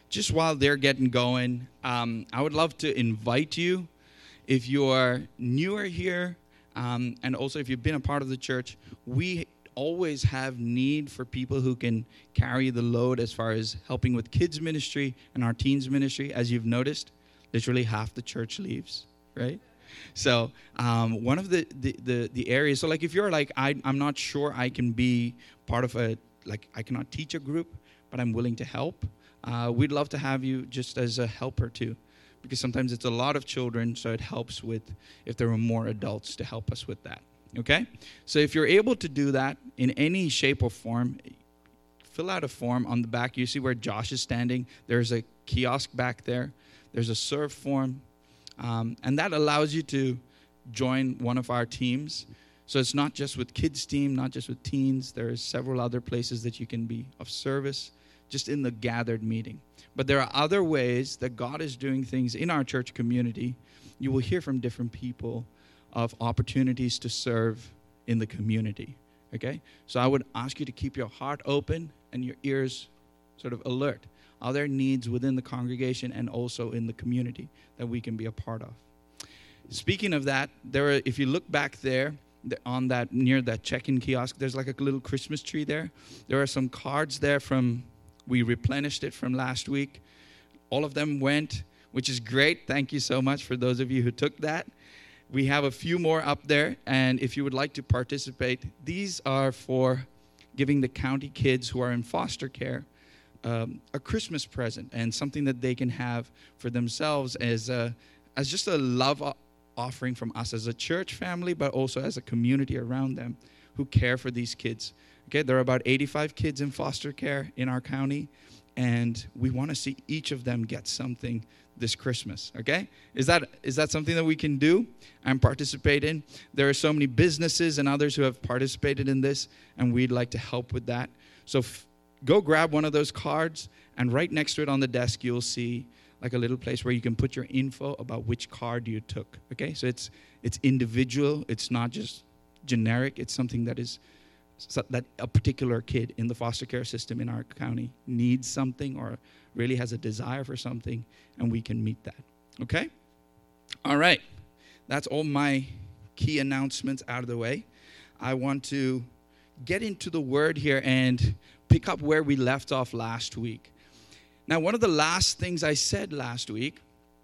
just while they're getting going, I would love to invite you, if you are newer here, and also if you've been a part of the church, we always have need for people who can carry the load as far as helping with kids ministry and our teens ministry. As you've noticed, literally half the church leaves, right? So one of the areas, so like if you're like, I'm not sure I can be part of I cannot teach a group, but I'm willing to help. We'd love to have you just as a helper too, because sometimes it's a lot of children, so it helps with if there are more adults to help us with that. Okay? So if you're able to do that in any shape or form, fill out a form on the back. You see where Josh is standing. There's a kiosk back there. There's a serve form. And that allows you to join one of our teams. So it's not just with kids team, not just with teens. There's several other places that you can be of service just in the gathered meeting. But there are other ways that God is doing things in our church community. You will hear from different people of opportunities to serve in the community, okay? So I would ask you to keep your heart open and your ears sort of alert. Are there needs within the congregation and also in the community that we can be a part of? Speaking of that, if you look back there, on that near that check-in kiosk, there's like a little Christmas tree there. There are some cards there we replenished it from last week. All of them went, which is great. Thank you so much for those of you who took that. We have a few more up there, and if you would like to participate, these are for giving the county kids who are in foster care a Christmas present and something that they can have for themselves as just a love offering from us as a church family, but also as a community around them who care for these kids. Okay, there are about 85 kids in foster care in our county, and we want to see each of them get something this Christmas, okay? Is that something that we can do and participate in? There are so many businesses and others who have participated in this, and we'd like to help with that. So go grab one of those cards, and right next to it on the desk, you'll see like a little place where you can put your info about which card you took, okay? So it's individual. It's not just generic. It's something that is that a particular kid in the foster care system in our county needs something or really has a desire for something, and we can meet that, okay? All right. That's all my key announcements out of the way. I want to get into the word here and pick up where we left off last week. Now, one of the last things I said last week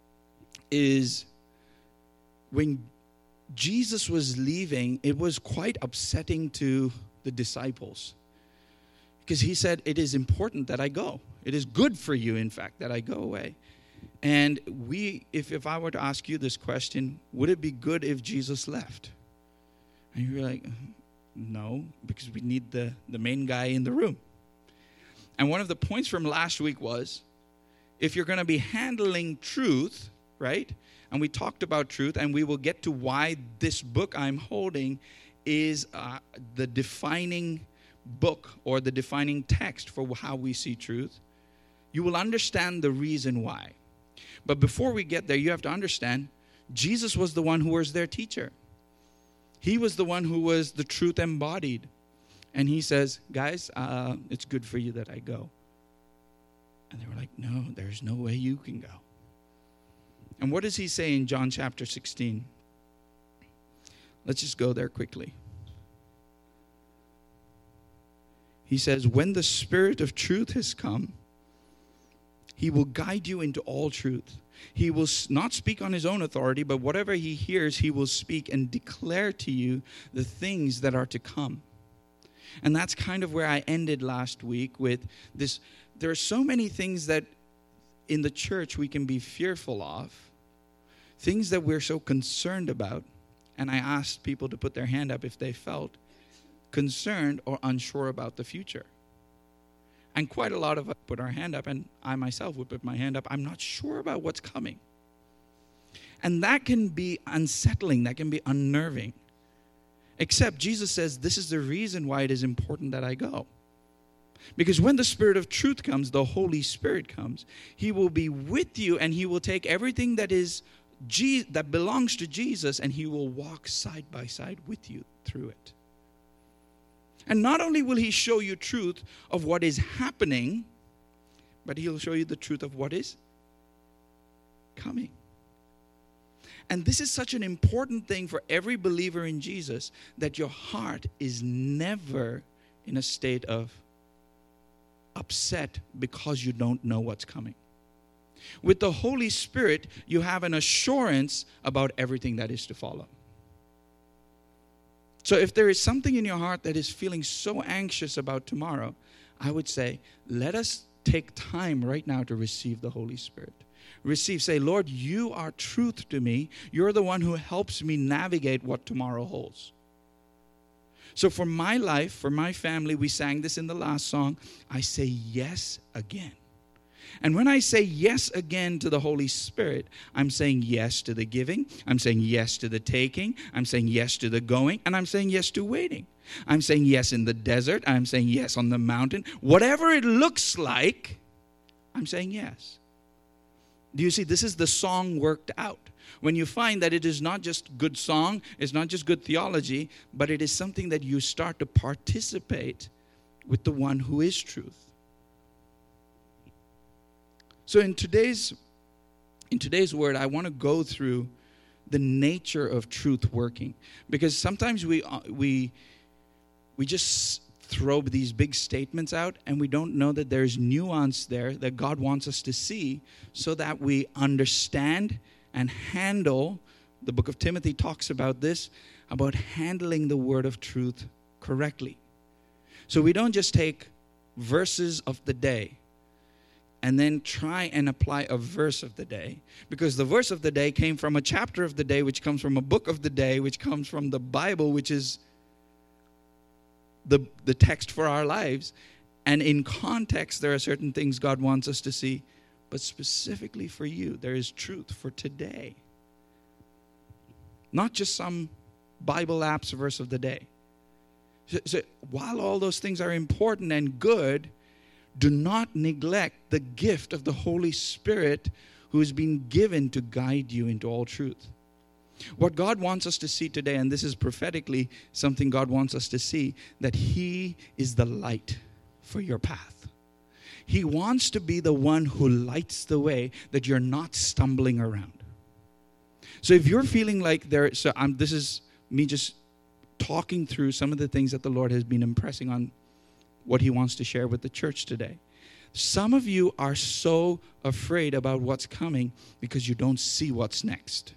is when Jesus was leaving, it was quite upsetting to the disciples because he said, it is important that I go. It is good for you, in fact, that I go away. And if I were to ask you this question, would it be good if Jesus left? And you're like, no, because we need the main guy in the room. And one of the points from last week was, if you're going to be handling truth, right? And we talked about truth, and we will get to why this book I'm holding is the defining book or the defining text for how we see truth. You will understand the reason why. But before we get there, you have to understand, Jesus was the one who was their teacher. He was the one who was the truth embodied. And he says, guys, it's good for you that I go. And they were like, no, there's no way you can go. And what does he say in John chapter 16? Let's just go there quickly. He says, when the Spirit of truth has come, he will guide you into all truth. He will not speak on his own authority, but whatever he hears, he will speak and declare to you the things that are to come. And that's kind of where I ended last week with this. There are so many things that in the church we can be fearful of, things that we're so concerned about. And I asked people to put their hand up if they felt concerned or unsure about the future. And quite a lot of us put our hand up, and I myself would put my hand up. I'm not sure about what's coming. And that can be unsettling. That can be unnerving. Except Jesus says, this is the reason why it is important that I go. Because when the Spirit of truth comes, the Holy Spirit comes, he will be with you, and he will take everything that belongs to Jesus, and he will walk side by side with you through it. And not only will he show you truth of what is happening, but He'll show you the truth of what is coming. And this is such an important thing for every believer in Jesus, that your heart is never in a state of upset because you don't know what's coming. With the Holy Spirit, you have an assurance about everything that is to follow. So if there is something in your heart that is feeling so anxious about tomorrow, I would say, let us take time right now to receive the Holy Spirit. Say, Lord, you are truth to me. You're the one who helps me navigate what tomorrow holds. So for my life, for my family, we sang this in the last song, I say yes again. And when I say yes again to the Holy Spirit, I'm saying yes to the giving, I'm saying yes to the taking, I'm saying yes to the going, and I'm saying yes to waiting. I'm saying yes in the desert, I'm saying yes on the mountain. Whatever it looks like, I'm saying yes. Do you see, this is the song worked out. When you find that it is not just good song, it's not just good theology, but it is something that you start to participate with the one who is truth. So in today's word, I want to go through the nature of truth working, because sometimes we just throw these big statements out and we don't know that there's nuance there that God wants us to see so that we understand and handle. The book of Timothy talks about this, about handling the word of truth correctly. So we don't just take verses of the day and then try and apply a verse of the day, because the verse of the day came from a chapter of the day, which comes from a book of the day, which comes from the Bible, which is the text for our lives. And in context, there are certain things God wants us to see. But specifically for you, there is truth for today. Not just some Bible apps verse of the day. So while all those things are important and good, do not neglect the gift of the Holy Spirit who has been given to guide you into all truth. What God wants us to see today, and this is prophetically something God wants us to see, that He is the light for your path. He wants to be the one who lights the way, that you're not stumbling around. So if you're feeling like this is me just talking through some of the things that the Lord has been impressing on what He wants to share with the church today. Some of you are so afraid about what's coming because you don't see what's next.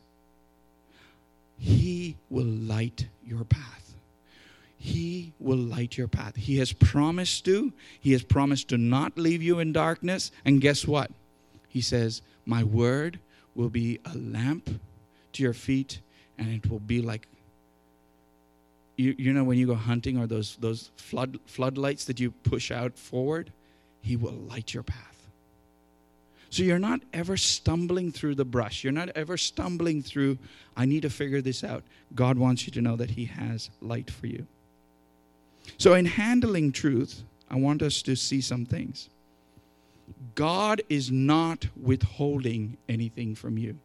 He will light your path. He will light your path. He has promised to. He has promised to not leave you in darkness. And guess what? He says, my word will be a lamp to your feet, and it will be like, you know when you go hunting, or those floodlights that you push out forward? He will light your path. So you're not ever stumbling through the brush. You're not ever stumbling through, I need to figure this out. God wants you to know that He has light for you. So in handling truth, I want us to see some things. God is not withholding anything from you.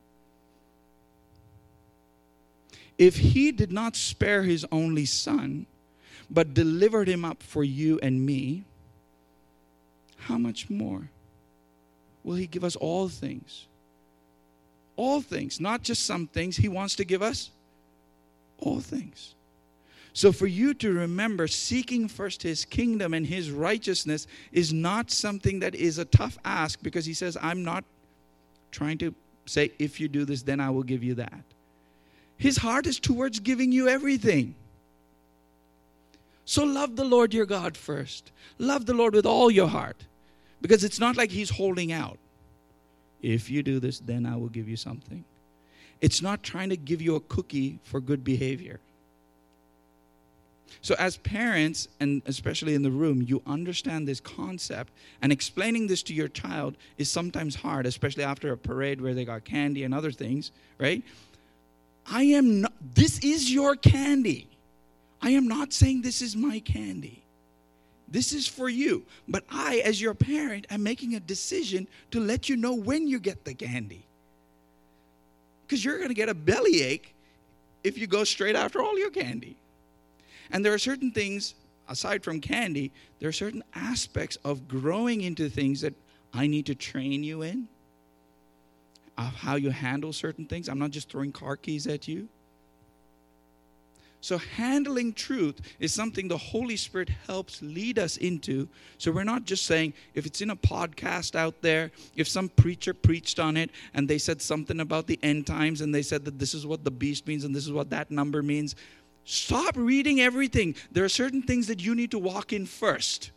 If He did not spare His only Son, but delivered Him up for you and me, how much more will He give us all things? All things, not just some things. He wants to give us all things. So for you to remember, seeking first His kingdom and His righteousness is not something that is a tough ask, because He says, I'm not trying to say, if you do this, then I will give you that. His heart is towards giving you everything. So love the Lord your God first. Love the Lord with all your heart. Because it's not like He's holding out. If you do this, then I will give you something. It's not trying to give you a cookie for good behavior. So as parents, and especially in the room, you understand this concept, and explaining this to your child is sometimes hard, especially after a parade where they got candy and other things, right? This is your candy. I am not saying this is my candy. This is for you. But I, as your parent, am making a decision to let you know when you get the candy. Because you're going to get a bellyache if you go straight after all your candy. And there are certain things, aside from candy, there are certain aspects of growing into things that I need to train you in, of how you handle certain things. I'm not just throwing car keys at you. So handling truth is something the Holy Spirit helps lead us into. So we're not just saying, if it's in a podcast out there, if some preacher preached on it and they said something about the end times and they said that this is what the beast means and this is what that number means. Stop reading everything. There are certain things that you need to walk in first.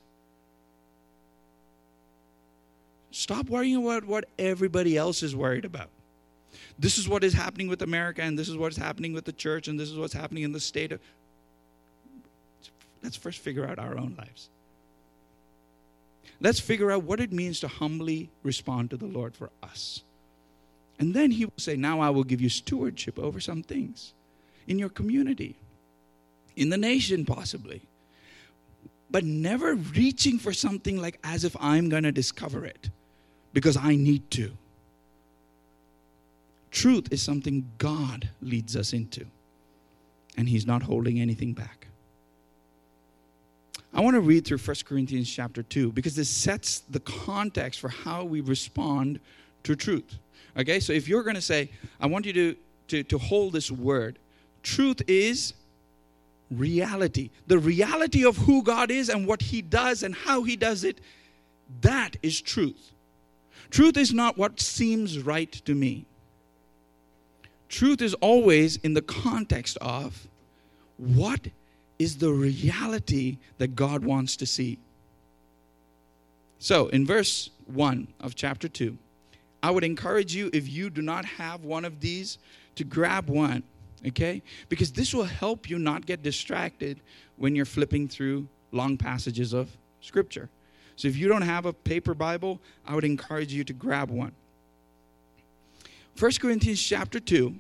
Stop worrying about what everybody else is worried about. This is what is happening with America, and this is what's happening with the church, and this is what's happening in the state of... Let's first figure out our own lives. Let's figure out what it means to humbly respond to the Lord for us. And then he will say, now I will give you stewardship over some things in your community, in the nation possibly. But never reaching for something like as if I'm going to discover it because I need to. Truth is something God leads us into, and he's not holding anything back. I want to read through 1 Corinthians chapter 2 because this sets the context for how we respond to truth. Okay, so if you're going to say, I want you to hold this word. Truth is reality. The reality of who God is and what he does and how he does it, that is truth. Truth is not what seems right to me. Truth is always in the context of what is the reality that God wants to see. So in verse 1 of chapter 2, I would encourage you, if you do not have one of these, to grab one, okay? Because this will help you not get distracted when you're flipping through long passages of Scripture. So if you don't have a paper Bible, I would encourage you to grab one. 1 Corinthians chapter 2.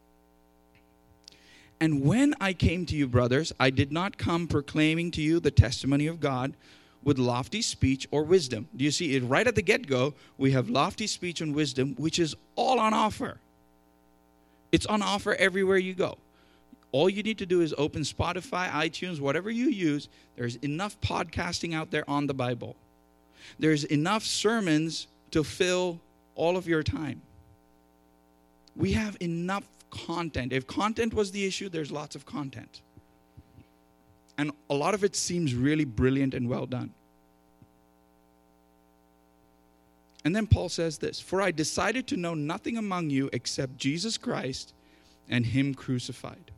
And when I came to you, brothers, I did not come proclaiming to you the testimony of God with lofty speech or wisdom. Do you see it? Right at the get-go, we have lofty speech and wisdom, which is all on offer. It's on offer everywhere you go. All you need to do is open Spotify, iTunes, whatever you use. There's enough podcasting out there on the Bible. There's enough sermons to fill all of your time. We have enough content. If content was the issue, there's lots of content. And a lot of it seems really brilliant and well done. And then Paul says this, for I decided to know nothing among you except Jesus Christ and him crucified.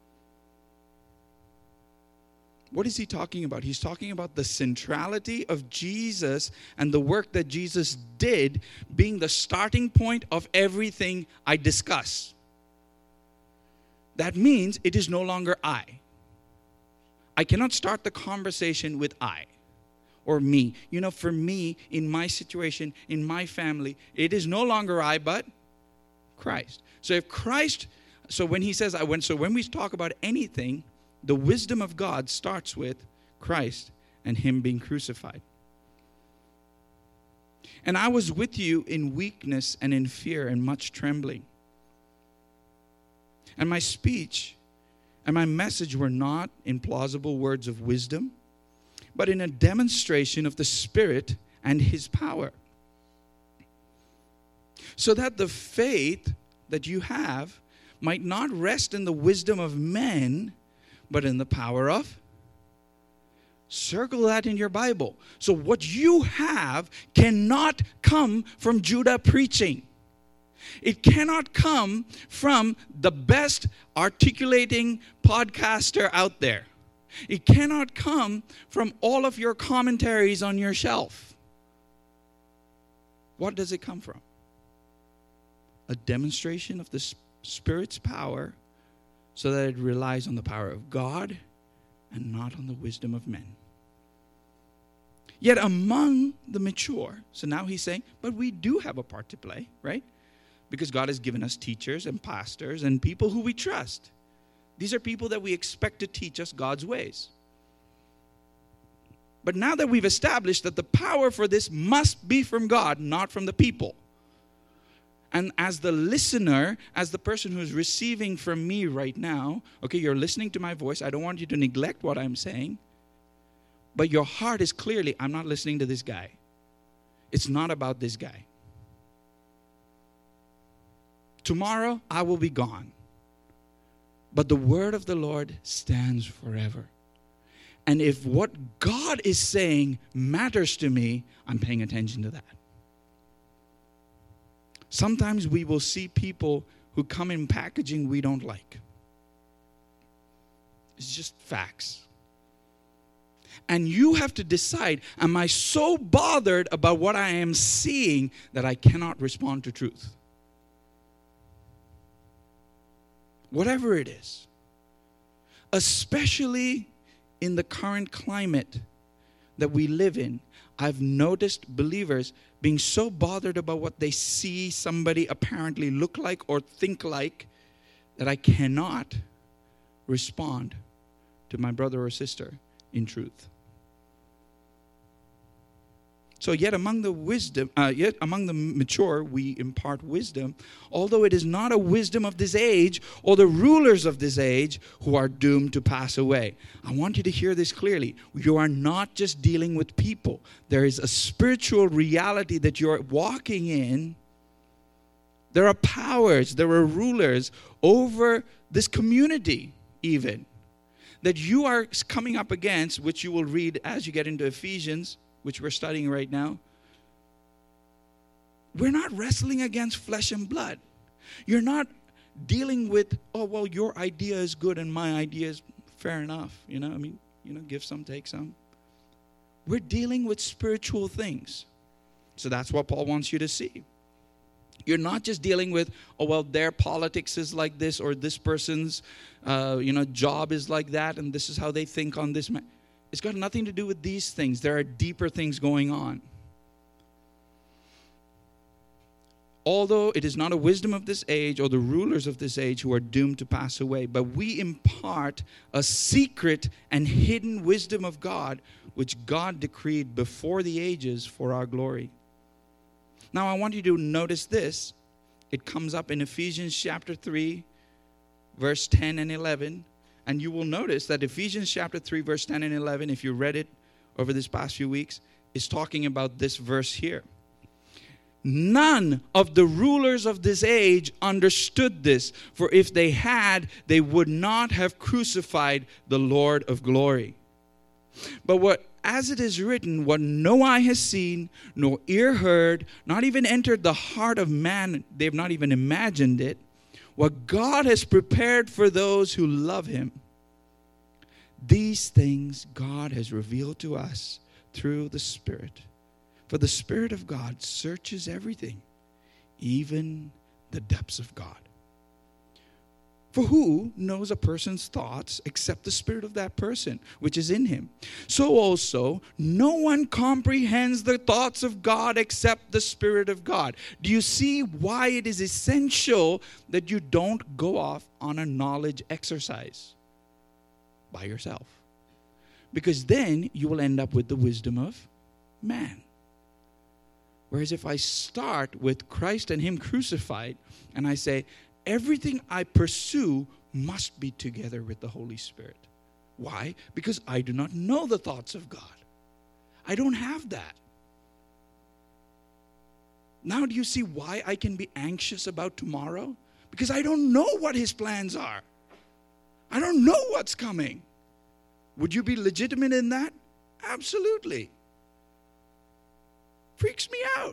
What is he talking about? He's talking about the centrality of Jesus and the work that Jesus did being the starting point of everything I discuss. That means it is no longer I. I cannot start the conversation with I or me. You know, for me, in my situation, in my family, it is no longer I, but Christ. So if Christ, when we talk about anything, the wisdom of God starts with Christ and him being crucified. And I was with you in weakness and in fear and much trembling. And my speech and my message were not in plausible words of wisdom, but in a demonstration of the Spirit and his power. So that the faith that you have might not rest in the wisdom of men, but in the power of. Circle that in your Bible. So what you have cannot come from Judah preaching. It cannot come from the best articulating podcaster out there. It cannot come from all of your commentaries on your shelf. What does it come from? A demonstration of the Spirit's power so that it relies on the power of God and not on the wisdom of men. Yet among the mature, so now he's saying, but we do have a part to play, right? Because God has given us teachers and pastors and people who we trust. These are people that we expect to teach us God's ways. But now that we've established that the power for this must be from God, not from the people. And as the listener, as the person who's receiving from me right now, okay, you're listening to my voice. I don't want you to neglect what I'm saying. But your heart is clearly, I'm not listening to this guy. It's not about this guy. Tomorrow I will be gone. But the word of the Lord stands forever. And if what God is saying matters to me, I'm paying attention to that. Sometimes we will see people who come in packaging we don't like. It's just facts. And you have to decide, am I so bothered about what I am seeing that I cannot respond to truth? Whatever it is. Especially in the current climate that we live in, I've noticed believers being so bothered about what they see somebody apparently look like or think like that I cannot respond to my brother or sister in truth. So yet among the mature, we impart wisdom, although it is not a wisdom of this age or the rulers of this age who are doomed to pass away. I want you to hear this clearly. You are not just dealing with people. There is a spiritual reality that you're walking in. There are powers, there are rulers over this community even, that you are coming up against, which you will read as you get into Ephesians, which we're studying right now. We're not wrestling against flesh and blood. You're not dealing with, oh, well, your idea is good and my idea is fair enough. Give some, take some. We're dealing with spiritual things. So that's what Paul wants you to see. You're not just dealing with, oh, well, their politics is like this, or this person's, job is like that, and this is how they think on this. It's got nothing to do with these things. There are deeper things going on. Although it is not a wisdom of this age or the rulers of this age who are doomed to pass away, but we impart a secret and hidden wisdom of God, which God decreed before the ages for our glory. Now I want you to notice this. It comes up in Ephesians chapter 3, verse 10 and 11. And you will notice that Ephesians chapter 3, verse 10 and 11, if you read it over this past few weeks, is talking about this verse here. None of the rulers of this age understood this, for if they had, they would not have crucified the Lord of glory. But as it is written, what no eye has seen, nor ear heard, not even entered the heart of man, they've not even imagined it, what God has prepared for those who love him. These things God has revealed to us through the Spirit. For the Spirit of God searches everything, even the depths of God. For who knows a person's thoughts except the spirit of that person, which is in him? So also, no one comprehends the thoughts of God except the Spirit of God. Do you see why it is essential that you don't go off on a knowledge exercise by yourself? Because then you will end up with the wisdom of man. Whereas if I start with Christ and him crucified, and I say, everything I pursue must be together with the Holy Spirit. Why? Because I do not know the thoughts of God. I don't have that. Now do you see why I can be anxious about tomorrow? Because I don't know what his plans are. I don't know what's coming. Would you be legitimate in that? Absolutely. Freaks me out.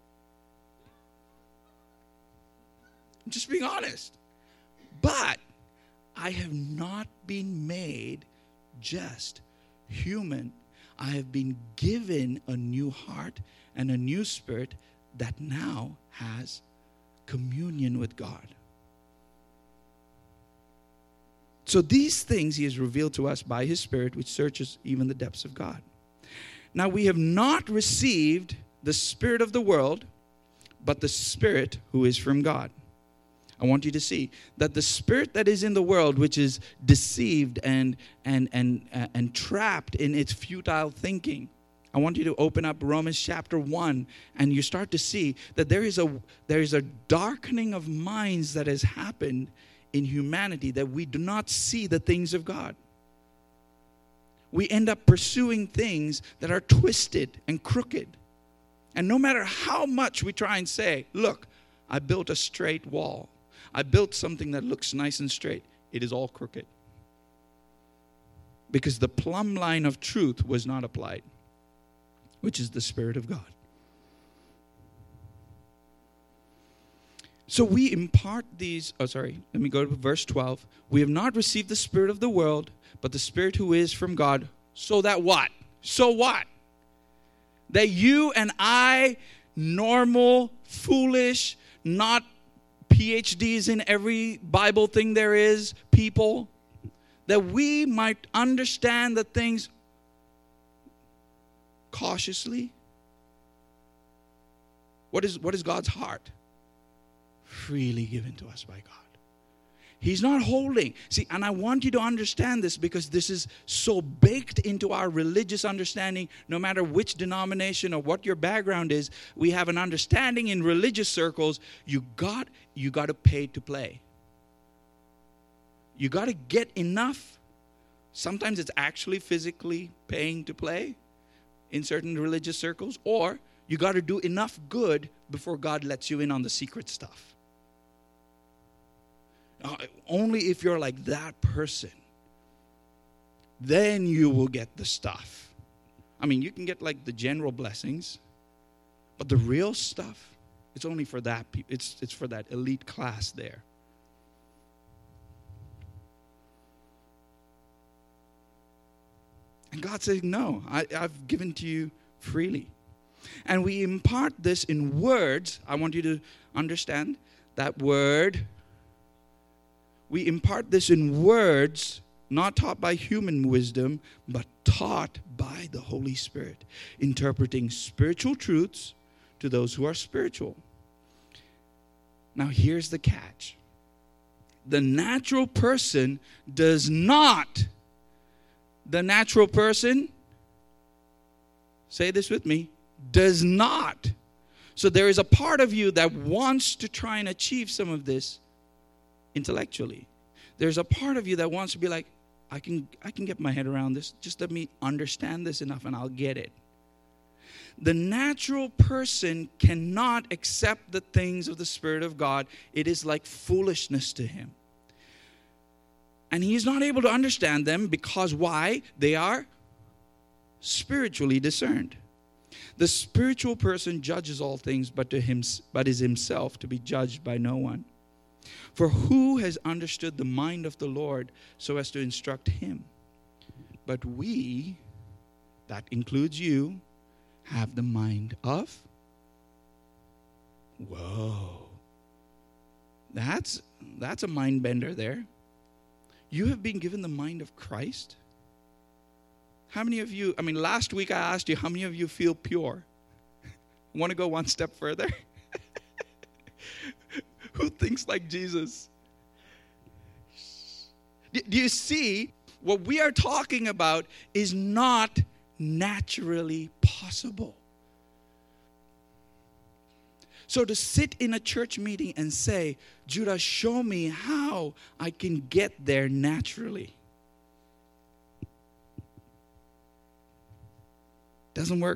I'm just being honest. But I have not been made just human. I have been given a new heart and a new spirit that now has communion with God. So these things he has revealed to us by his Spirit, which searches even the depths of God. Now we have not received the spirit of the world, but the Spirit who is from God. I want you to see that the spirit that is in the world, which is deceived and trapped in its futile thinking. I want you to open up Romans chapter 1, and you start to see that there is a darkening of minds that has happened in humanity, that we do not see the things of God. We end up pursuing things that are twisted and crooked. And no matter how much we try and say, look, I built a straight wall. I built something that looks nice and straight. It is all crooked. Because the plumb line of truth was not applied, which is the Spirit of God. So we impart these, let me go to verse 12. We have not received the spirit of the world, but the Spirit who is from God. So that what? So what? That you and I, normal, foolish, not PhDs in every Bible thing there is, people, that we might understand the things cautiously. What is God's heart? Freely given to us by God. He's not holding. See, and I want you to understand this because this is so baked into our religious understanding. No matter which denomination or what your background is, we have an understanding in religious circles. You got to pay to play. You got to get enough. Sometimes it's actually physically paying to play in certain religious circles, or you got to do enough good before God lets you in on the secret stuff. Only if you're like that person, then you will get the stuff. I mean, you can get like the general blessings, but the real stuff, it's only for that. It's for that elite class there. And God says, no, I've given to you freely. And we impart this in words. I want you to understand that word. We impart this in words, not taught by human wisdom, but taught by the Holy Spirit, interpreting spiritual truths to those who are spiritual. Now, here's the catch. The natural person does not. The natural person, say this with me, does not. So there is a part of you that wants to try and achieve some of this intellectually. There's a part of you that wants to be like, I can get my head around this. Just let me understand this enough and I'll get it. The natural person cannot accept the things of the Spirit of God. It is like foolishness to him. And he's not able to understand them because why? They are spiritually discerned. The spiritual person judges all things, but is himself to be judged by no one. For who has understood the mind of the Lord so as to instruct him? But we, that includes you, have the mind of? Whoa. That's a mind bender there. You have been given the mind of Christ. How many of you, last week I asked you, how many of you feel pure? Want to go one step further? Who thinks like Jesus? Do you see, what we are talking about is not naturally possible. So to sit in a church meeting and say, Judah, show me how I can get there naturally, doesn't work.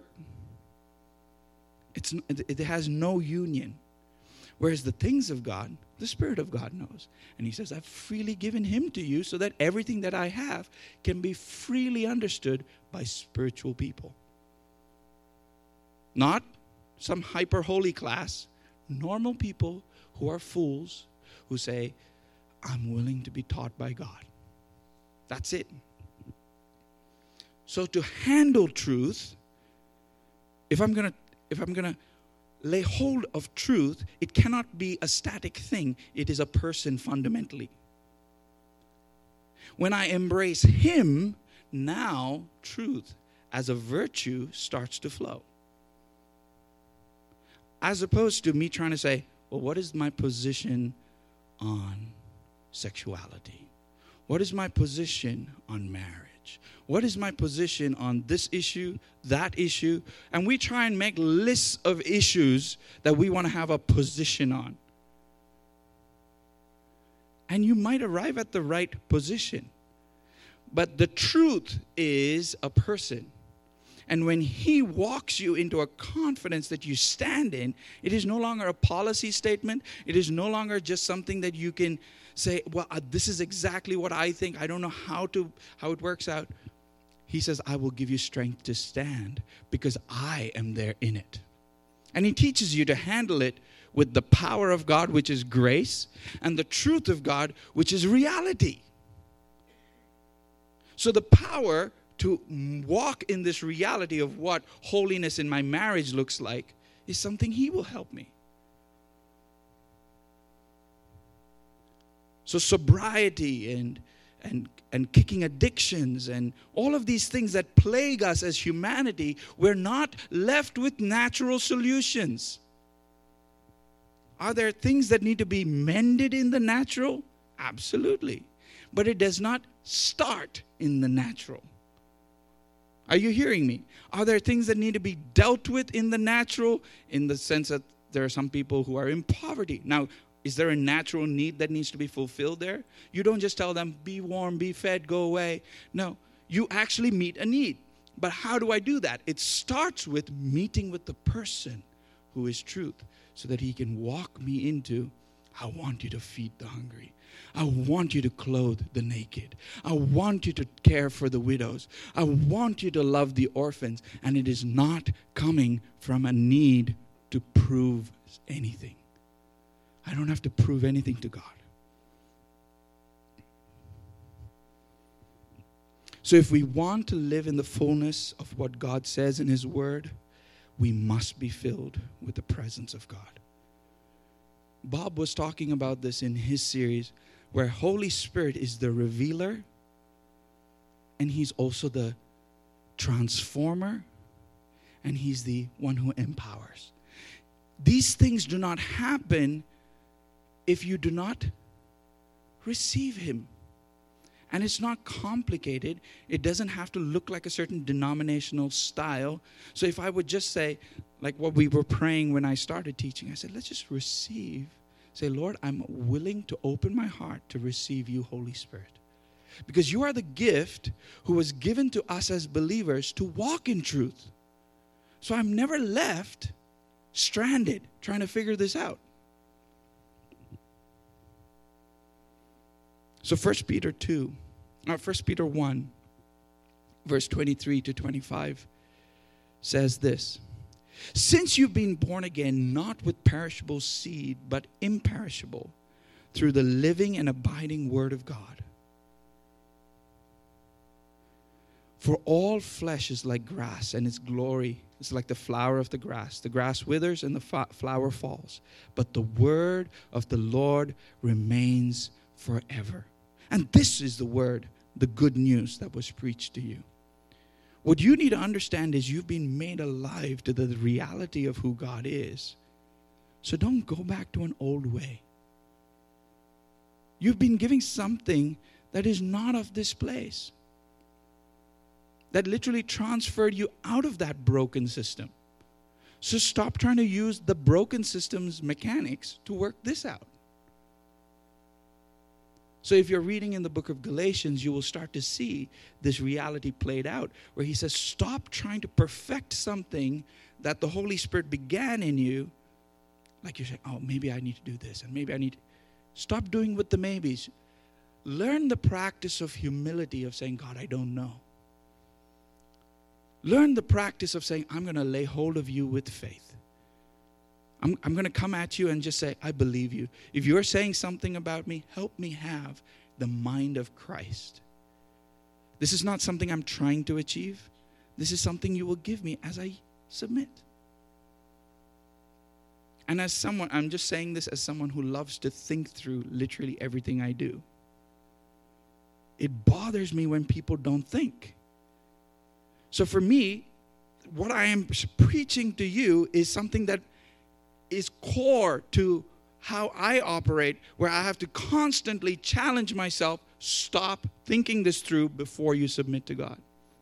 It has no union. Whereas the things of God, the Spirit of God knows. And he says, I've freely given him to you so that everything that I have can be freely understood by spiritual people. Not some hyper-holy class, normal people who are fools, who say, I'm willing to be taught by God. That's it. So to handle truth, if I'm gonna lay hold of truth, it cannot be a static thing. It is a person fundamentally. When I embrace him, now truth as a virtue starts to flow. As opposed to me trying to say, well, what is my position on sexuality? What is my position on marriage? What is my position on this issue, that issue? And we try and make lists of issues that we want to have a position on. And you might arrive at the right position. But the truth is a person. And when he walks you into a confidence that you stand in, it is no longer a policy statement. It is no longer just something that you can say, well, this is exactly what I think. I don't know how it works out. He says, I will give you strength to stand because I am there in it. And he teaches you to handle it with the power of God, which is grace, and the truth of God, which is reality. So the power to walk in this reality of what holiness in my marriage looks like is something he will help me. So sobriety and kicking addictions and all of these things that plague us as humanity, we're not left with natural solutions. Are there things that need to be mended in the natural? Absolutely. But it does not start in the natural. Are you hearing me? Are there things that need to be dealt with in the natural, in the sense that there are some people who are in poverty? Now, is there a natural need that needs to be fulfilled there? You don't just tell them, be warm, be fed, go away. No, you actually meet a need. But how do I do that? It starts with meeting with the person who is truth, so that he can walk me into, I want you to feed the hungry. I want you to clothe the naked. I want you to care for the widows. I want you to love the orphans. And it is not coming from a need to prove anything. I don't have to prove anything to God. So if we want to live in the fullness of what God says in his word, we must be filled with the presence of God. Bob was talking about this in his series, where Holy Spirit is the revealer, and he's also the transformer, and he's the one who empowers. These things do not happen if you do not receive him. And it's not complicated. It doesn't have to look like a certain denominational style. So if I would just say, like what we were praying when I started teaching, I said, let's just receive. Say, Lord, I'm willing to open my heart to receive you, Holy Spirit. Because you are the gift who was given to us as believers to walk in truth. So I'm never left stranded trying to figure this out. So 1 Peter 1, verse 23 to 25 says this. Since you've been born again, not with perishable seed, but imperishable, through the living and abiding word of God. For all flesh is like grass, and its glory is like the flower of the grass. The grass withers and the flower falls, but the word of the Lord remains forever. And this is the word, the good news that was preached to you. What you need to understand is you've been made alive to the reality of who God is. So don't go back to an old way. You've been giving something that is not of this place, that literally transferred you out of that broken system. So stop trying to use the broken system's mechanics to work this out. So if you're reading in the book of Galatians, you will start to see this reality played out, where he says, stop trying to perfect something that the Holy Spirit began in you. Like you're saying, oh, maybe I need to do this, and maybe I need to. Stop doing with the maybes. Learn the practice of humility, of saying, God, I don't know. Learn the practice of saying, I'm going to lay hold of you with faith. I'm going to come at you and just say, I believe you. If you're saying something about me, help me have the mind of Christ. This is not something I'm trying to achieve. This is something you will give me as I submit. And as someone, I'm just saying this as someone who loves to think through literally everything I do. It bothers me when people don't think. So for me, what I am preaching to you is something that is core to how I operate, where I have to constantly challenge myself. Stop thinking this through before you submit to God.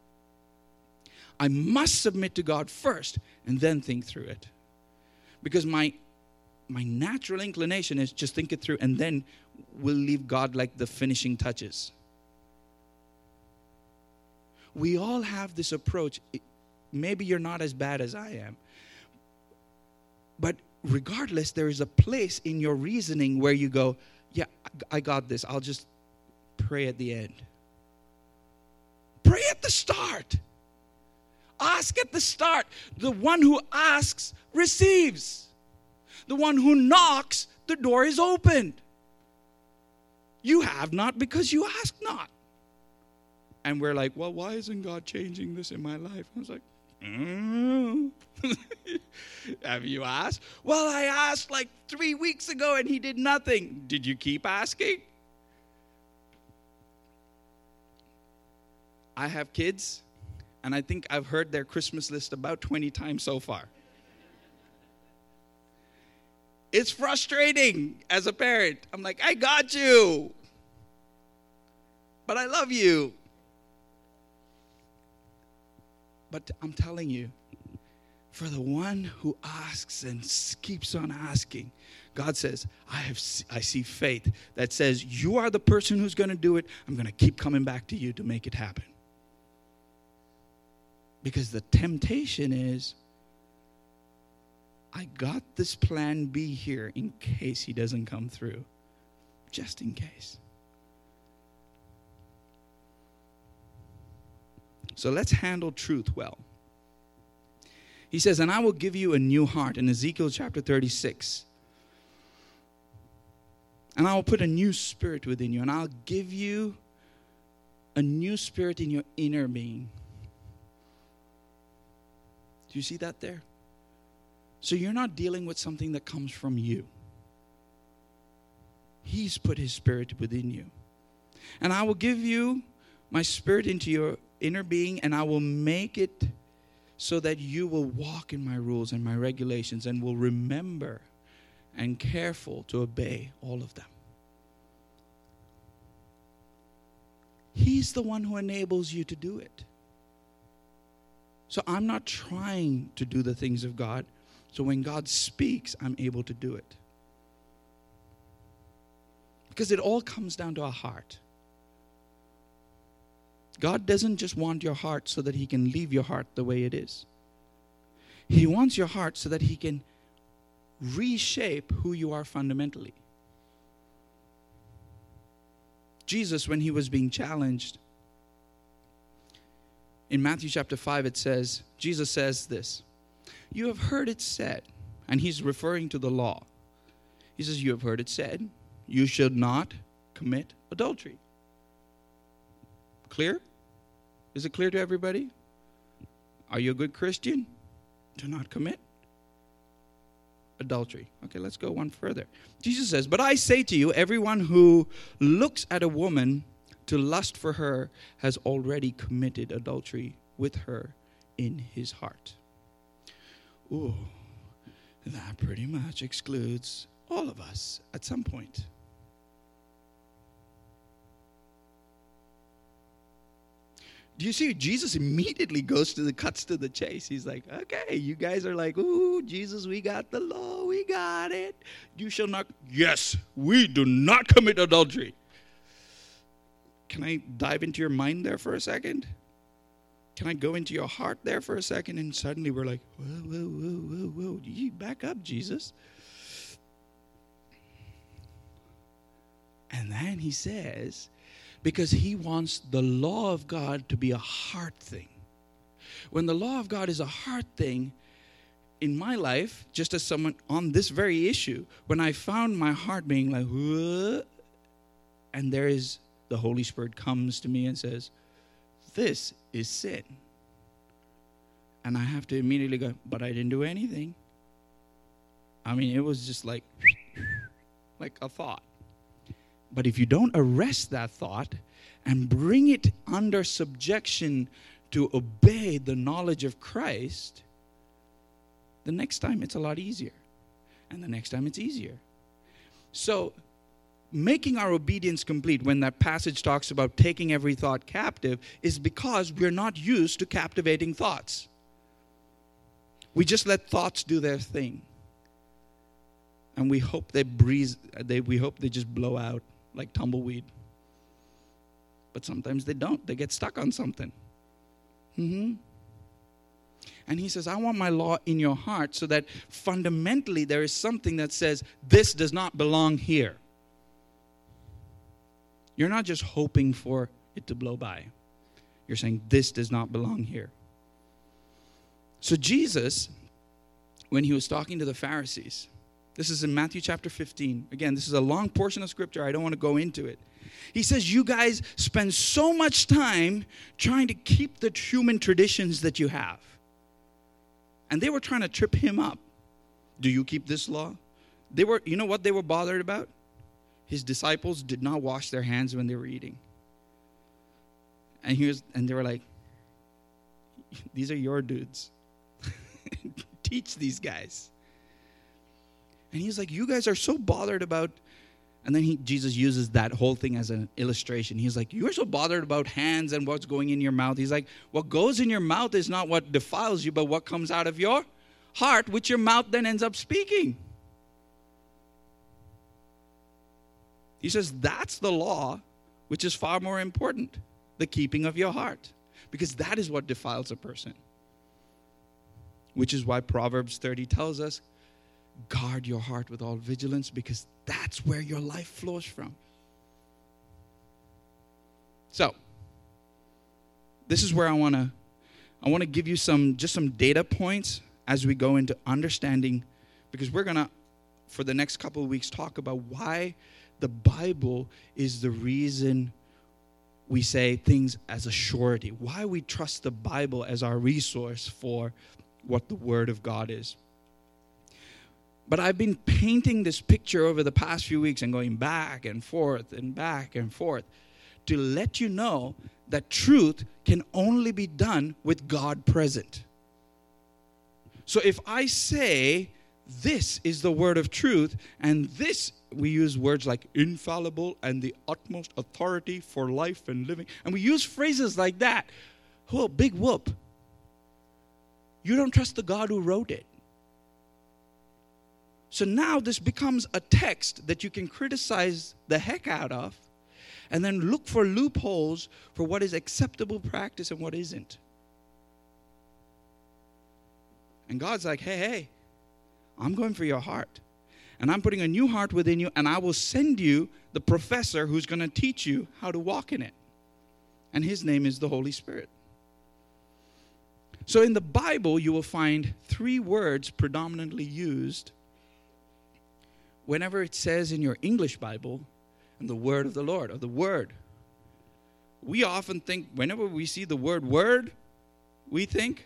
I must submit to God first and then think through it. Because my natural inclination is just think it through and then we'll leave God like the finishing touches. We all have this approach. maybe you're not as bad as I am. But regardless, there is a place in your reasoning where you go, yeah, I got this. I'll just pray at the end. Pray at the start. Ask at the start. The one who asks receives. The one who knocks, the door is opened. You have not because you ask not. And we're like, well, why isn't God changing this in my life? I was like, have you asked? Well, I asked like 3 weeks ago and he did nothing. Did you keep asking? I have kids, and I think I've heard their Christmas list about 20 times so far. It's frustrating as a parent. I'm like, I got you, but I love you. But I'm telling you, for the one who asks and keeps on asking, God says, I see faith that says, you are the person who's going to do it. I'm going to keep coming back to you to make it happen. Because the temptation is, I got this plan B here in case he doesn't come through. Just in case. So let's handle truth well. He says, and I will give you a new heart in Ezekiel chapter 36. And I will put a new spirit within you. And I'll give you a new spirit in your inner being. Do you see that there? So you're not dealing with something that comes from you. He's put his spirit within you. And I will give you my spirit into your inner being, and I will make it so that you will walk in my rules and my regulations and will remember and careful to obey all of them. He's the one who enables you to do it. So I'm not trying to do the things of God. So when God speaks, I'm able to do it. Because it all comes down to our heart. God doesn't just want your heart so that he can leave your heart the way it is. He wants your heart so that he can reshape who you are fundamentally. Jesus, when he was being challenged, in Matthew chapter 5, it says, Jesus says this, you have heard it said, and he's referring to the law. He says, you have heard it said, you should not commit adultery. Clear? Is it clear to everybody? Are you a good Christian? Do not commit adultery. Okay, let's go one further. Jesus says, but I say to you, everyone who looks at a woman to lust for her has already committed adultery with her in his heart. Ooh, that pretty much excludes all of us at some point. Do you see, Jesus immediately cuts to the chase. He's like, okay, you guys are like, ooh, Jesus, we got the law, we got it. You shall not, yes, we do not commit adultery. Can I dive into your mind there for a second? Can I go into your heart there for a second? And suddenly we're like, whoa. You back up, Jesus. And then he says, because he wants the law of God to be a heart thing. When the law of God is a heart thing, in my life, just as someone on this very issue, when I found my heart being like, whoa, and there is the Holy Spirit comes to me and says, this is sin. And I have to immediately go, but I didn't do anything. I mean, it was just like a thought. But if you don't arrest that thought and bring it under subjection to obey the knowledge of Christ, the next time it's a lot easier. And the next time it's easier. So, making our obedience complete, when that passage talks about taking every thought captive, is because we're not used to captivating thoughts. We just let thoughts do their thing. And we hope we hope they just blow out like tumbleweed. But sometimes they don't. They get stuck on something. And he says, I want my law in your heart so that fundamentally there is something that says, this does not belong here. You're not just hoping for it to blow by. You're saying, this does not belong here. So Jesus, when he was talking to the Pharisees, this is in Matthew chapter 15. Again, this is a long portion of scripture. I don't want to go into it. He says, you guys spend so much time trying to keep the human traditions that you have. And they were trying to trip him up. Do you keep this law? You know what they were bothered about? His disciples did not wash their hands when they were eating. And they were like, these are your dudes. Teach these guys. And he's like, you guys are so bothered about, and then Jesus uses that whole thing as an illustration. He's like, you're so bothered about hands and what's going in your mouth. He's like, what goes in your mouth is not what defiles you, but what comes out of your heart, which your mouth then ends up speaking. He says, that's the law, which is far more important, the keeping of your heart, because that is what defiles a person. Which is why Proverbs 30 tells us, guard your heart with all vigilance, because that's where your life flows from. So, this is where I want to give you some data points as we go into understanding, because we're going to, for the next couple of weeks, talk about why the Bible is the reason we say things as a surety, why we trust the Bible as our resource for what the Word of God is. But I've been painting this picture over the past few weeks and going back and forth to let you know that truth can only be done with God present. So if I say this is the word of truth, and this, we use words like infallible and the utmost authority for life and living, and we use phrases like that, whoa, big whoop. You don't trust the God who wrote it. So now this becomes a text that you can criticize the heck out of and then look for loopholes for what is acceptable practice and what isn't. And God's like, hey, I'm going for your heart. And I'm putting a new heart within you, and I will send you the professor who's going to teach you how to walk in it. And his name is the Holy Spirit. So in the Bible, you will find 3 words predominantly used whenever it says in your English Bible, and the word of the Lord, or the word. We often think, whenever we see the word word, we think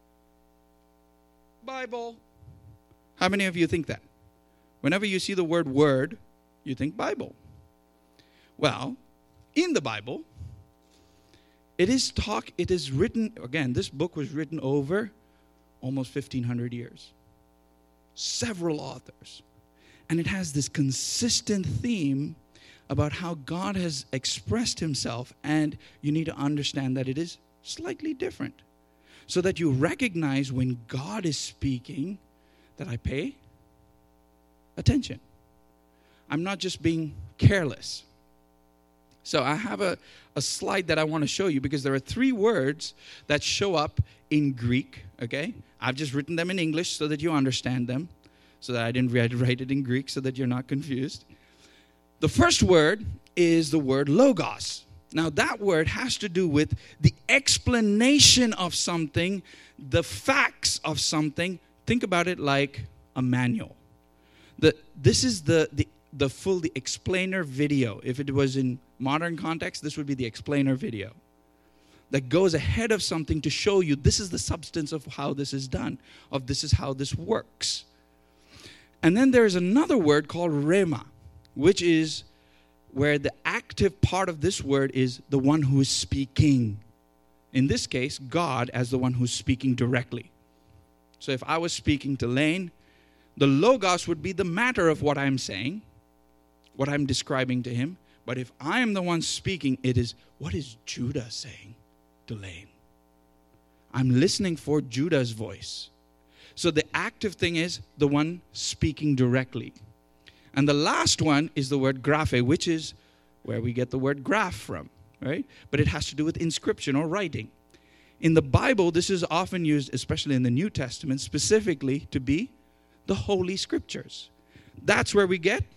Bible. How many of you think that? Whenever you see the word word, you think Bible. Well, in the Bible, it is written, again, this book was written over almost 1,500 years. Several authors. And it has this consistent theme about how God has expressed himself, and you need to understand that it is slightly different. So that you recognize when God is speaking that I pay attention. I'm not just being careless. So I have a slide that I want to show you, because there are 3 words that show up in Greek, okay? I've just written them in English so that you understand them, so that I didn't write it in Greek so that you're not confused. The first word is the word logos. Now that word has to do with the explanation of something, the facts of something. Think about it like a manual. This is the explainer video. If it was in modern context, this would be the explainer video that goes ahead of something to show you this is the substance of how this is done, of this is how this works. And then there's another word called rhema, which is where the active part of this word is the one who is speaking. In this case, God as the one who's speaking directly. So if I was speaking to Lane, the logos would be the matter of what I'm saying, what I'm describing to him. But if I am the one speaking, it is, what is Judah saying to Lane? I'm listening for Judah's voice. So the active thing is the one speaking directly. And the last one is the word graphe, which is where we get the word graph from, right? But it has to do with inscription or writing. in the Bible, this is often used, especially in the New Testament, specifically to be the Holy Scriptures. That's where we get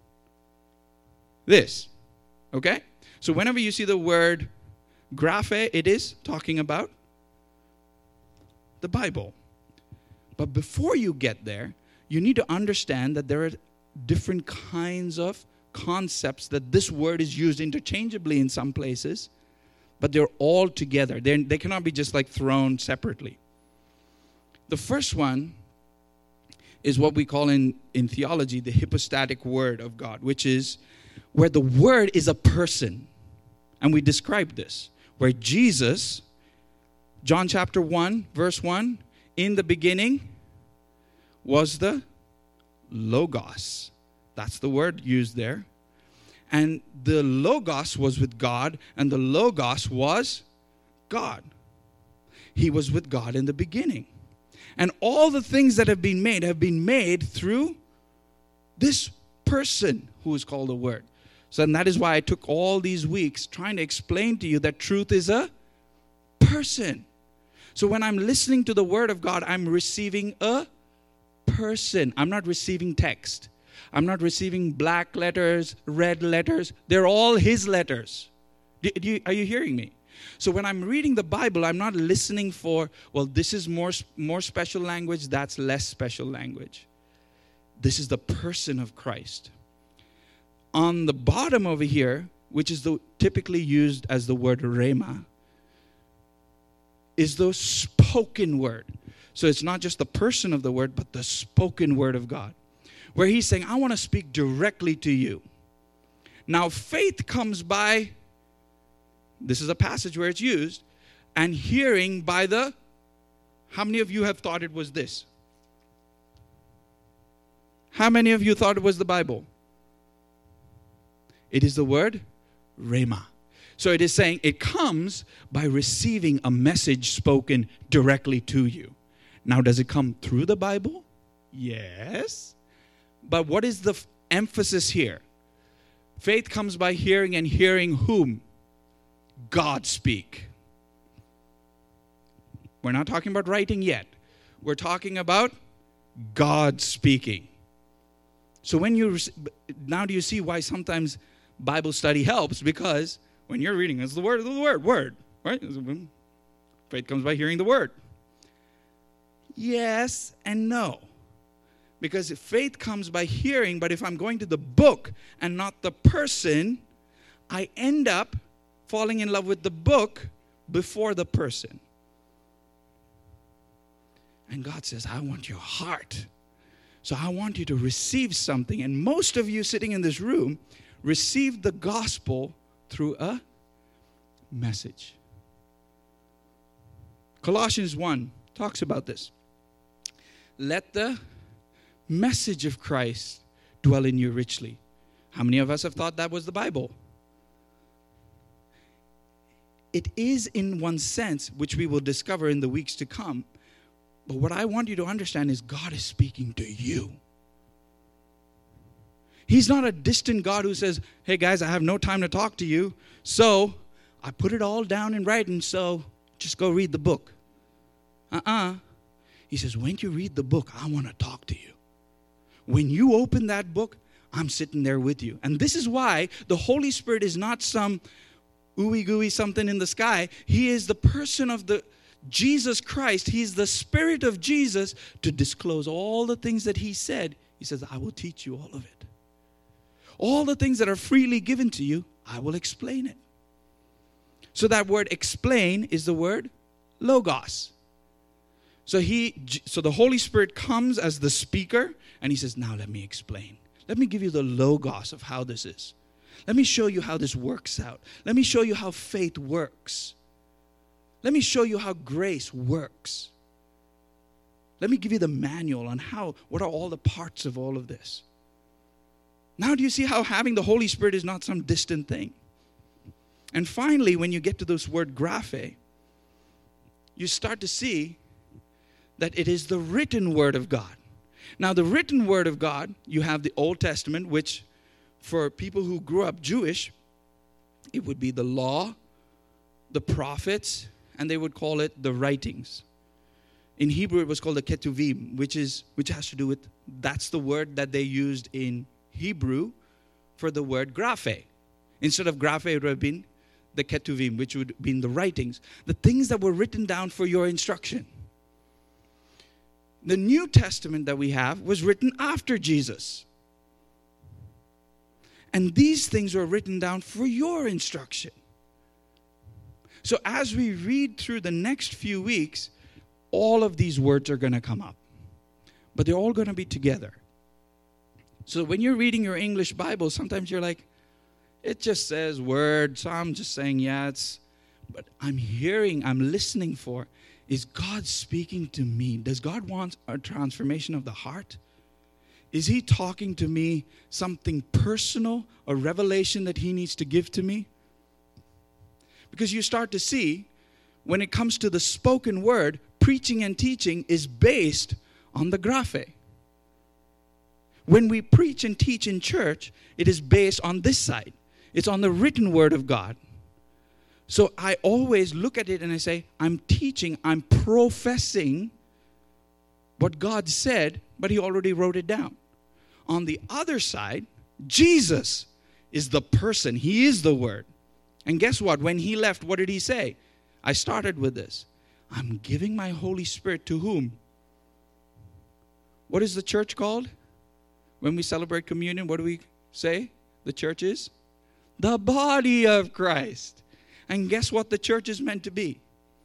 this. Okay? So whenever you see the word graphe, it is talking about the Bible. But before you get there, you need to understand that there are different kinds of concepts that this word is used interchangeably in some places, but they're all together. They cannot be just like thrown separately. The first one is what we call in theology the hypostatic word of God, which is where the word is a person. And we describe this, where Jesus, John chapter 1, verse 1, in the beginning was the Logos. That's the word used there. And the Logos was with God, and the Logos was God. He was with God in the beginning. And all the things that have been made through this person who is called the Word. So and that is why I took all these weeks trying to explain to you that truth is a person. So when I'm listening to the Word of God, I'm receiving a person. I'm not receiving text. I'm not receiving black letters, red letters. They're all His letters. Are you hearing me? So when I'm reading the Bible, I'm not listening for, well, this is more special language, that's less special language. This is the person of Christ. On the bottom over here, which is typically used as the word rhema, is the spoken word. So it's not just the person of the word, but the spoken word of God. Where He's saying, I want to speak directly to you. Now, faith comes by, this is a passage where it's used, and hearing by the, how many of you have thought it was this? How many of you thought it was the Bible? It is the word rhema. So it is saying it comes by receiving a message spoken directly to you. Now, does it come through the Bible? Yes. But what is the emphasis here? Faith comes by hearing, and hearing whom? God speak. We're not talking about writing yet. We're talking about God speaking. So now do you see why sometimes Bible study helps? Because when you're reading, it's the word, right? Faith comes by hearing the word. Yes and no. Because if faith comes by hearing, but if I'm going to the book and not the person, I end up falling in love with the book before the person. And God says, I want your heart. So I want you to receive something. And most of you sitting in this room received the gospel through a message. Colossians 1 talks about this. Let the message of Christ dwell in you richly. How many of us have thought that was the Bible? It is in one sense, which we will discover in the weeks to come. But what I want you to understand is God is speaking to you. He's not a distant God who says, hey guys, I have no time to talk to you, so I put it all down in writing, so just go read the book. He says, when you read the book, I want to talk to you. When you open that book, I'm sitting there with you. And this is why the Holy Spirit is not some ooey gooey something in the sky. He is the person of the Jesus Christ. He's the Spirit of Jesus to disclose all the things that He said. He says, I will teach you all of it. All the things that are freely given to you, I will explain it. So that word explain is the word logos. So the Holy Spirit comes as the speaker, and He says, now let me explain. Let me give you the logos of how this is. Let me show you how this works out. Let me show you how faith works. Let me show you how grace works. Let me give you the manual on what are all the parts of all of this. Now do you see how having the Holy Spirit is not some distant thing? And finally, when you get to this word graphe, you start to see that it is the written word of God. Now, the written word of God, you have the Old Testament, which for people who grew up Jewish, it would be the law, the prophets, and they would call it the writings. In Hebrew, it was called the Ketuvim, which has to do with, that's the word that they used in Hebrew for the word graphe. Instead of graphe, it would have been the Ketuvim, which would have been the writings, the things that were written down for your instruction. The New Testament that we have was written after Jesus. And these things were written down for your instruction. So as we read through the next few weeks, all of these words are going to come up. But they're all going to be together. So when you're reading your English Bible, sometimes you're like, it just says word, so I'm just saying, yeah, it's... But I'm listening for, is God speaking to me? Does God want a transformation of the heart? Is he talking to me something personal, a revelation that he needs to give to me? Because you start to see, when it comes to the spoken word, preaching and teaching is based on the graphe. When we preach and teach in church, it is based on this side. It's on the written word of God. So I always look at it and I say, I'm teaching, I'm professing what God said, but he already wrote it down. On the other side, Jesus is the person. He is the word. And guess what? When he left, what did he say? I started with this. I'm giving my Holy Spirit to whom? What is the church called? When we celebrate communion, what do we say the church is? The body of Christ. And guess what the church is meant to be?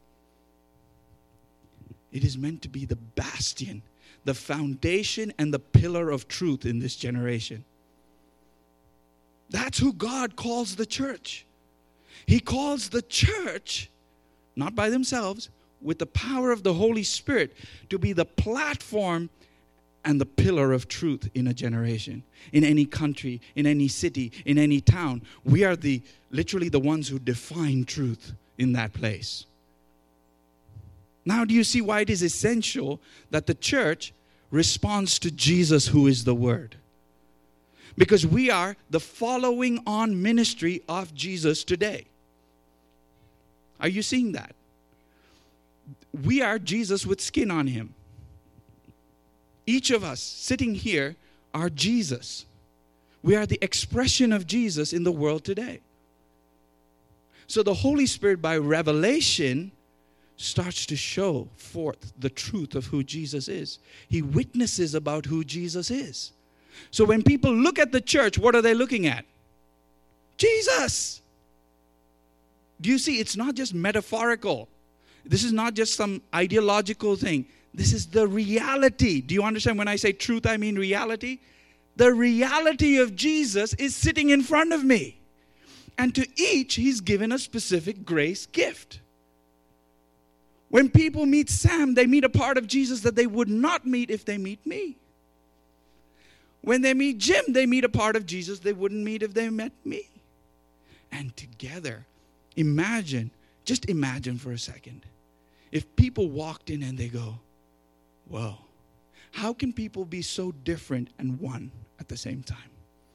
It is meant to be the bastion, the foundation, and the pillar of truth in this generation. That's who God calls the church. He calls the church, not by themselves, with the power of the Holy Spirit, to be the platform and the pillar of truth in a generation, in any country, in any city, in any town. We are literally the ones who define truth in that place. Now, do you see why it is essential that the church responds to Jesus, who is the Word? Because we are the following on ministry of Jesus today. Are you seeing that? We are Jesus with skin on him. Each of us sitting here are Jesus. We are the expression of Jesus in the world today. So the Holy Spirit, by revelation, starts to show forth the truth of who Jesus is. He witnesses about who Jesus is. So when people look at the church, what are they looking at? Jesus. Do you see? It's not just metaphorical. This is not just some ideological thing. This is the reality. Do you understand? When I say truth, I mean reality. The reality of Jesus is sitting in front of me. And to each, he's given a specific grace gift. When people meet Sam, they meet a part of Jesus that they would not meet if they meet me. When they meet Jim, they meet a part of Jesus they wouldn't meet if they met me. And together, just imagine for a second, if people walked in and they go, whoa, how can people be so different and one at the same time?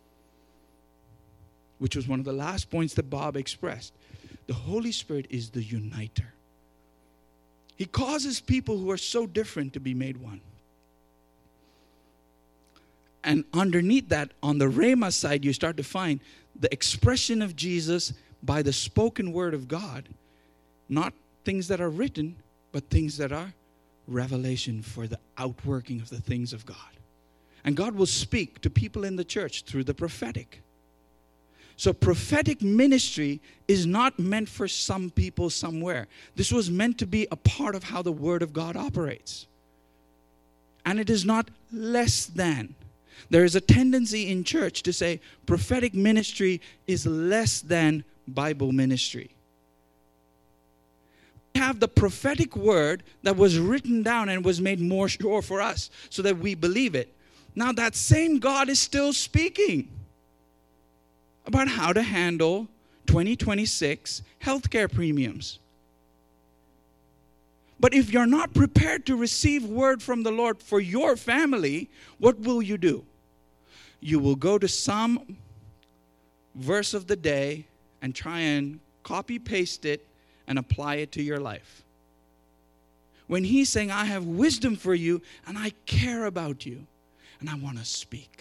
Which was one of the last points that Bob expressed. The Holy Spirit is the uniter. He causes people who are so different to be made one. And underneath that, on the Rhema side, you start to find the expression of Jesus by the spoken word of God. Not things that are written, but things that are revelation for the outworking of the things of God. And God will speak to people in the church through the prophetic. So prophetic ministry is not meant for some people somewhere. This was meant to be a part of how the Word of God operates. And it is not less than. There is a tendency in church to say prophetic ministry is less than Bible ministry. We have the prophetic word that was written down and was made more sure for us so that we believe it. Now that same God is still speaking about how to handle 2026 healthcare premiums. But if you're not prepared to receive word from the Lord for your family, what will you do? You will go to some verse of the day and try and copy paste it and apply it to your life. When he's saying, I have wisdom for you and I care about you and I want to speak.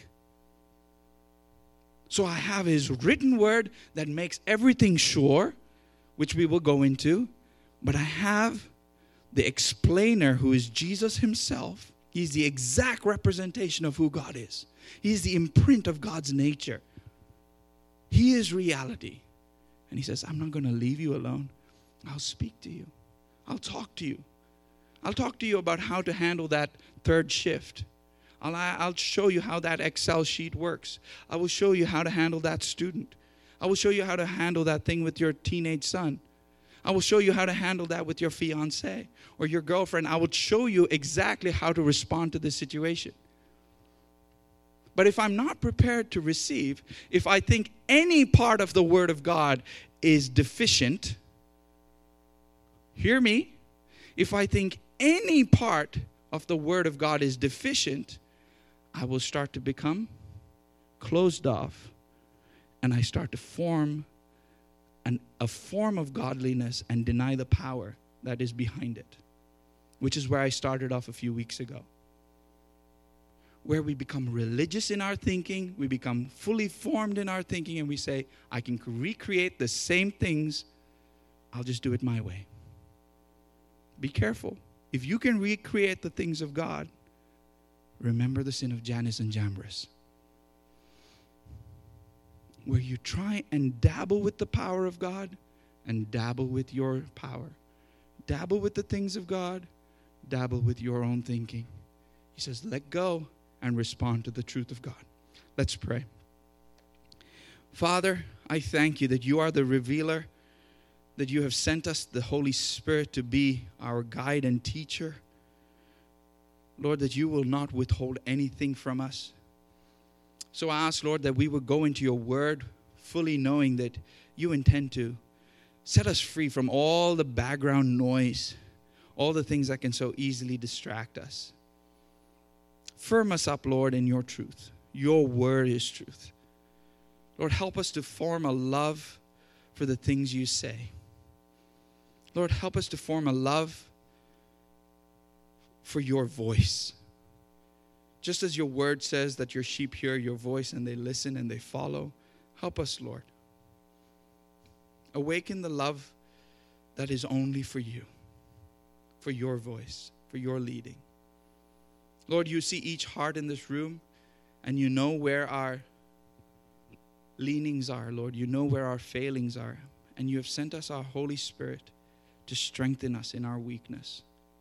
So I have his written word that makes everything sure, which we will go into. But I have the explainer, who is Jesus himself. He's the exact representation of who God is. He's the imprint of God's nature. He is reality. And he says, I'm not going to leave you alone. I'll speak to you. I'll talk to you. I'll talk to you about how to handle that third shift. I'll show you how that Excel sheet works. I will show you how to handle that student. I will show you how to handle that thing with your teenage son. I will show you how to handle that with your fiance or your girlfriend. I will show you exactly how to respond to this situation. But if I'm not prepared to receive, if I think any part of the Word of God is deficient, hear me, if I think any part of the Word of God is deficient, I will start to become closed off, and I start to form a form of godliness and deny the power that is behind it, which is where I started off a few weeks ago. Where we become religious in our thinking, we become fully formed in our thinking, and we say, I can recreate the same things, I'll just do it my way. Be careful. If you can recreate the things of God, remember the sin of Jannes and Jambres, where you try and dabble with the power of God and dabble with your power. Dabble with the things of God, dabble with your own thinking. He says, let go and respond to the truth of God. Let's pray. Father, I thank you that you are the revealer, that you have sent us the Holy Spirit to be our guide and teacher. Lord, that you will not withhold anything from us. So I ask, Lord, that we will go into your word fully knowing that you intend to set us free from all the background noise, all the things that can so easily distract us. Firm us up, Lord, in your truth. Your word is truth. Lord, help us to form a love for the things you say. Lord, help us to form a love for your voice. Just as your word says that your sheep hear your voice and they listen and they follow, help us, Lord. Awaken the love that is only for you, for your voice, for your leading. Lord, you see each heart in this room, and you know where our leanings are, Lord. You know where our failings are, and you have sent us our Holy Spirit to strengthen us in our weakness.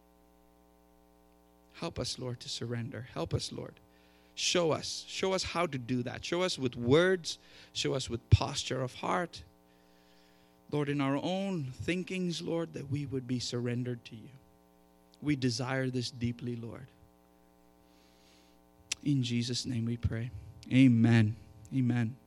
Help us, Lord, to surrender. Help us, Lord. Show us how to do that. Show us with words. Show us with posture of heart. Lord, in our own thinkings, Lord, that we would be surrendered to you. We desire this deeply, Lord. In Jesus' name we pray. Amen. Amen.